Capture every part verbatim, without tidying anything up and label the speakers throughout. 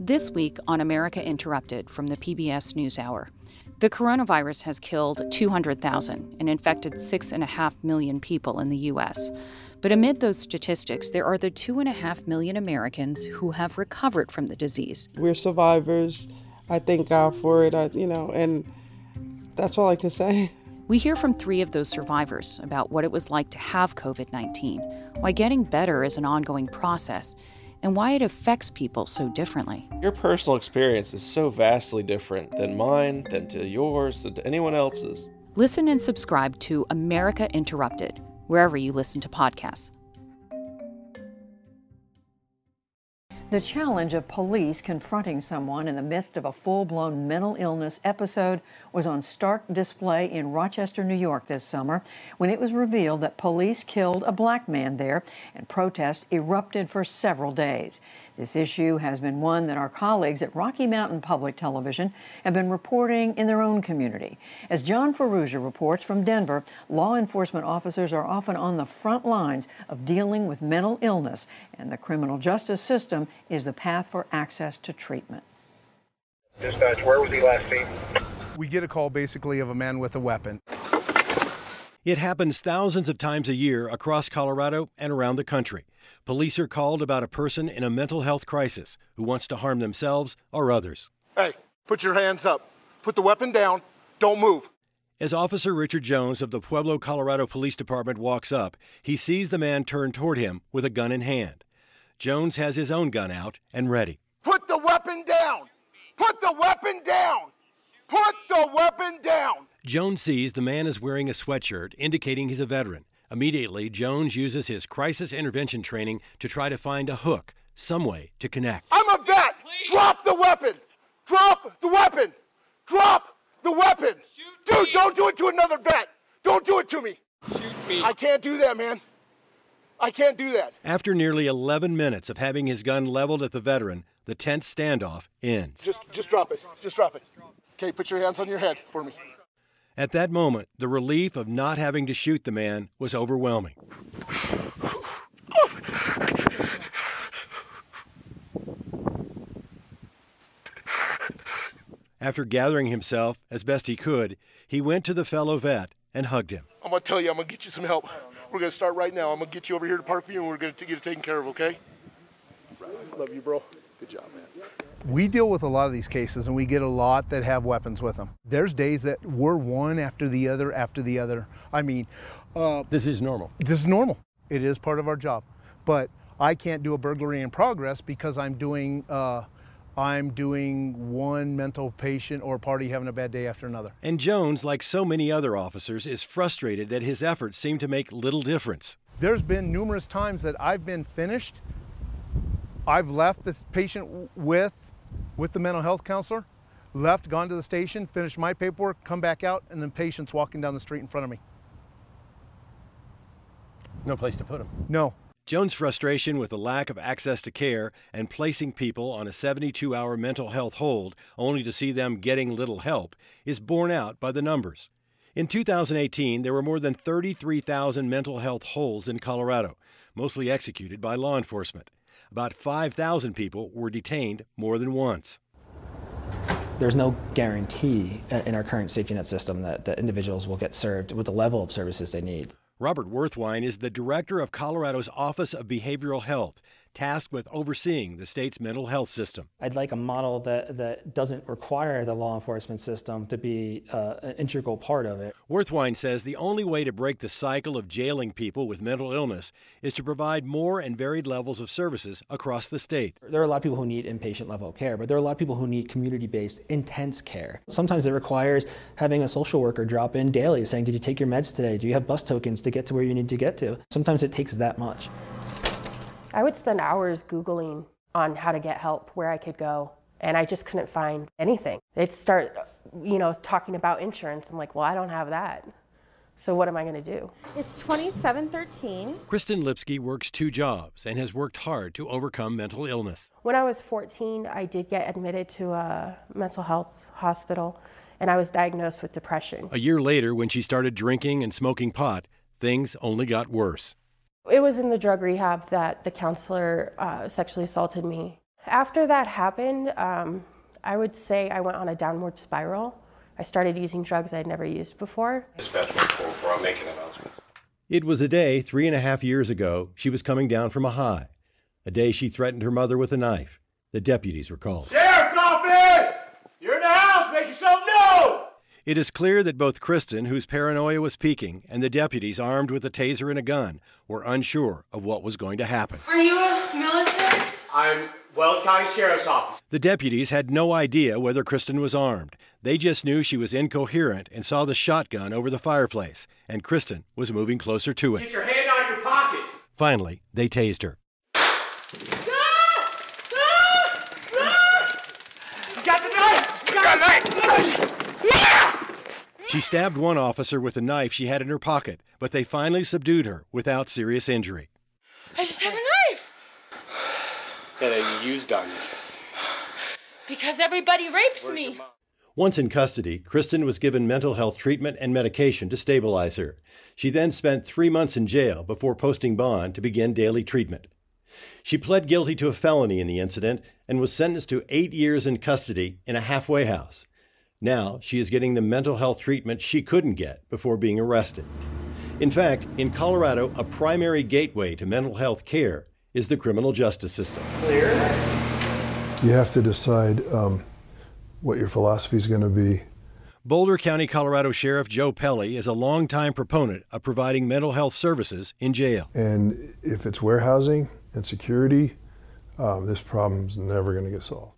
Speaker 1: This week on America Interrupted from the P B S NewsHour, the coronavirus has killed two hundred thousand and infected six point five million people in the U S. But amid those statistics, there are the two point five million Americans who have recovered from the disease.
Speaker 2: We're survivors. I thank God for it, I, you know, and that's all I can say.
Speaker 1: We hear from three of those survivors about what it was like to have covid nineteen, why getting better is an ongoing process, and why it affects people so differently.
Speaker 3: Your personal experience is so vastly different than mine, than to yours, than to anyone else's.
Speaker 1: Listen and subscribe to America Interrupted, wherever you listen to podcasts.
Speaker 4: The challenge of police confronting someone in the midst of a full-blown mental illness episode was on stark display in Rochester, New York this summer when it was revealed that police killed a black man there and protests erupted for several days. This issue has been one that our colleagues at Rocky Mountain Public Television have been reporting in their own community. As John Ferrugia reports from Denver, law enforcement officers are often on the front lines of dealing with mental illness, and the criminal justice system is the path for access to treatment.
Speaker 5: Dispatch, where was he last seen?
Speaker 6: We get a call basically of a man with a weapon.
Speaker 7: It happens thousands of times a year across Colorado and around the country. Police are called about a person in a mental health crisis who wants to harm themselves or others.
Speaker 6: Hey, put your hands up. Put the weapon down. Don't move.
Speaker 7: As Officer Richard Jones of the Pueblo, Colorado Police Department walks up, he sees the man turn toward him with a gun in hand. Jones has his own gun out and ready.
Speaker 6: Put the weapon down. Put the weapon down. Put the weapon down.
Speaker 7: Jones sees the man is wearing a sweatshirt, indicating he's a veteran. Immediately, Jones uses his crisis intervention training to try to find a hook, some way to connect.
Speaker 6: I'm a vet. Please. Drop the weapon. Drop the weapon. Drop the weapon. Shoot Dude, me. Don't do it to another vet. Don't do it to me.
Speaker 5: Shoot me.
Speaker 6: I can't do that, man. I can't do that.
Speaker 7: After nearly eleven minutes of having his gun leveled at the veteran, the tense standoff ends.
Speaker 6: Just, just drop it. Just drop it. Okay, put your hands on your head for me.
Speaker 7: At that moment, the relief of not having to shoot the man was overwhelming. After gathering himself as best he could, he went to the fellow vet and hugged him.
Speaker 6: I'm going to tell you, I'm going to get you some help. We're going to start right now. I'm going to get you over here to Parkview, and we're going to get you taken care of, okay? Love you, bro. Good job, man. We deal with a lot of these cases, and we get a lot that have weapons with them. There's days that we're one after the other after the other. I mean... Uh,
Speaker 7: this is normal.
Speaker 6: This is normal. It is part of our job. But I can't do a burglary in progress because I'm doing... Uh, I'm doing one mental patient or party having a bad day after another.
Speaker 7: And Jones, like so many other officers, is frustrated that his efforts seem to make little difference.
Speaker 6: There's been numerous times that I've been finished. I've left this patient with, with the mental health counselor, left, gone to the station, finished my paperwork, come back out, and then patients walking down the street in front of me.
Speaker 7: No place to put him.
Speaker 6: No.
Speaker 7: Jones' frustration with the lack of access to care and placing people on a seventy-two hour mental health hold only to see them getting little help is borne out by the numbers. In two thousand eighteen, there were more than thirty-three thousand mental health holds in Colorado, mostly executed by law enforcement. About five thousand people were detained more than once.
Speaker 8: There's no guarantee in our current safety net system that, that individuals will get served with the level of services they need.
Speaker 7: Robert Werthwein is the director of Colorado's Office of Behavioral Health, tasked with overseeing the state's mental health system.
Speaker 8: I'd like a model that, that doesn't require the law enforcement system to be uh, an integral part of it.
Speaker 7: Werthwein says the only way to break the cycle of jailing people with mental illness is to provide more and varied levels of services across the state.
Speaker 8: There are a lot of people who need inpatient level of care, but there are a lot of people who need community-based, intense care. Sometimes it requires having a social worker drop in daily saying, did you take your meds today? Do you have bus tokens to get to where you need to get to? Sometimes it takes that much.
Speaker 9: I would spend hours Googling on how to get help, where I could go, and I just couldn't find anything. They'd start, you know, talking about insurance. I'm like, well, I don't have that. So what am I going to do?
Speaker 10: It's twenty-seven thirteen.
Speaker 7: Kristen Lipsky works two jobs and has worked hard to overcome mental illness.
Speaker 9: When I was fourteen, I did get admitted to a mental health hospital, and I was diagnosed with depression.
Speaker 7: A year later, when she started drinking and smoking pot, things only got worse.
Speaker 9: It was in the drug rehab that the counselor uh, sexually assaulted me. After that happened, um, I would say I went on a downward spiral. I started using drugs I'd never used before.
Speaker 11: Especially before I'm making announcements.
Speaker 7: It was a day three and a half years ago she was coming down from a high. A day she threatened her mother with a knife. The deputies were called.
Speaker 12: Sheriff's office! You're in the house, make yourself known!
Speaker 7: It is clear that both Kristen, whose paranoia was peaking, and the deputies armed with a taser and a gun were unsure of what was going to happen.
Speaker 13: Are you a military?
Speaker 12: I'm Weld County Sheriff's Office.
Speaker 7: The deputies had no idea whether Kristen was armed. They just knew she was incoherent and saw the shotgun over the fireplace, and Kristen was moving closer to it.
Speaker 12: Get your hand out of your pocket!
Speaker 7: Finally, they tased her.
Speaker 12: You got the knife! You got the knife!
Speaker 7: She stabbed one officer with a knife she had in her pocket, but they finally subdued her without serious injury.
Speaker 13: I just had a knife.
Speaker 11: That you used on me.
Speaker 13: Because everybody rapes
Speaker 11: Where's
Speaker 13: me.
Speaker 7: Once in custody, Kristen was given mental health treatment and medication to stabilize her. She then spent three months in jail before posting bond to begin daily treatment. She pled guilty to a felony in the incident and was sentenced to eight years in custody in a halfway house. Now she is getting the mental health treatment she couldn't get before being arrested. In fact, in Colorado, a primary gateway to mental health care is the criminal justice system.
Speaker 12: Clear.
Speaker 14: You have to decide um, what your philosophy is going to be.
Speaker 7: Boulder County, Colorado Sheriff Joe Pelley is a longtime proponent of providing mental health services in jail.
Speaker 14: And if it's warehousing and security, um, this problem's never going to get solved.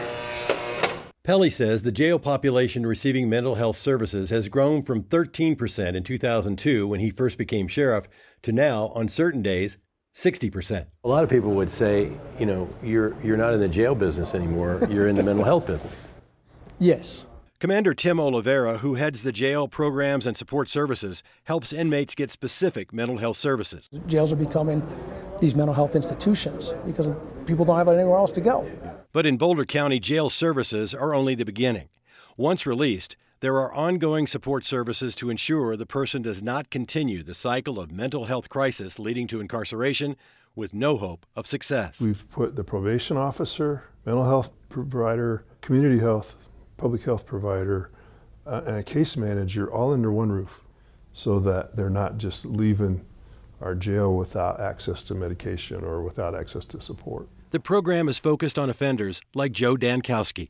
Speaker 7: Pelley says the jail population receiving mental health services has grown from thirteen percent in two thousand two when he first became sheriff to now, on certain days, sixty percent.
Speaker 15: A lot of people would say, you know, you're you're not in the jail business anymore, you're in the mental health business.
Speaker 8: Yes.
Speaker 7: Commander Tim Oliveira, who heads the jail programs and support services, helps inmates get specific mental health services.
Speaker 16: Jails are becoming these mental health institutions because people don't have anywhere else to go.
Speaker 7: But in Boulder County, jail services are only the beginning. Once released, there are ongoing support services to ensure the person does not continue the cycle of mental health crisis leading to incarceration with no hope of success.
Speaker 14: We've put the probation officer, mental health provider, community health, public health provider, uh, and a case manager all under one roof so that they're not just leaving our jail without access to medication or without access to support.
Speaker 7: The program is focused on offenders like Joe Dankowski.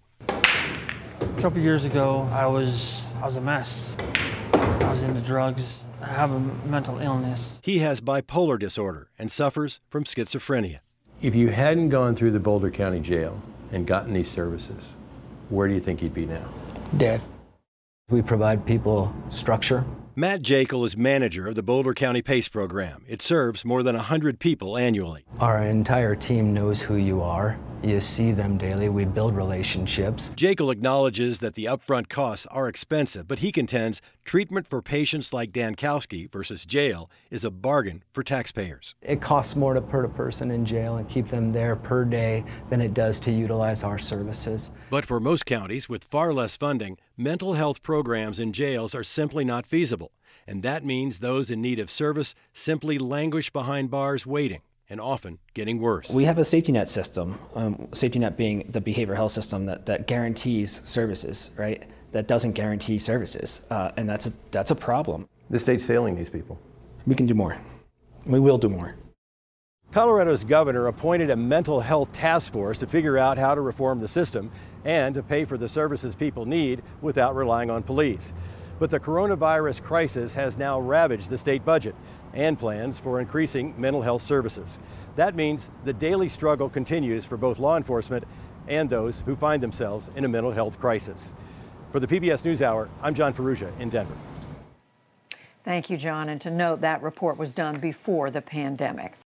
Speaker 17: A couple years ago, I was I was a mess. I was into drugs. I have a mental illness.
Speaker 7: He has bipolar disorder and suffers from schizophrenia.
Speaker 15: If you hadn't gone through the Boulder County Jail and gotten these services, where do you think you'd be now?
Speaker 17: Dead.
Speaker 18: We provide people structure.
Speaker 7: Matt Jekyll is manager of the Boulder County PACE program. It serves more than one hundred people annually.
Speaker 18: Our entire team knows who you are. You see them daily. We build relationships.
Speaker 7: Jekyll acknowledges that the upfront costs are expensive, but he contends treatment for patients like Dankowski versus jail is a bargain for taxpayers.
Speaker 18: It costs more to put a person in jail and keep them there per day than it does to utilize our services.
Speaker 7: But for most counties with far less funding, mental health programs in jails are simply not feasible. And that means those in need of service simply languish behind bars waiting, and often getting worse.
Speaker 8: We have a safety net system, um, safety net being the behavioral health system that, that guarantees services, right? That doesn't guarantee services, uh, and that's a, that's a problem.
Speaker 15: The state's failing these people.
Speaker 8: We can do more. We will do more.
Speaker 7: Colorado's governor appointed a mental health task force to figure out how to reform the system and to pay for the services people need without relying on police. But the coronavirus crisis has now ravaged the state budget and plans for increasing mental health services. That means the daily struggle continues for both law enforcement and those who find themselves in a mental health crisis. For the P B S NewsHour, I'm John Ferrugia in Denver.
Speaker 4: Thank you, John. And to note, that report was done before the pandemic.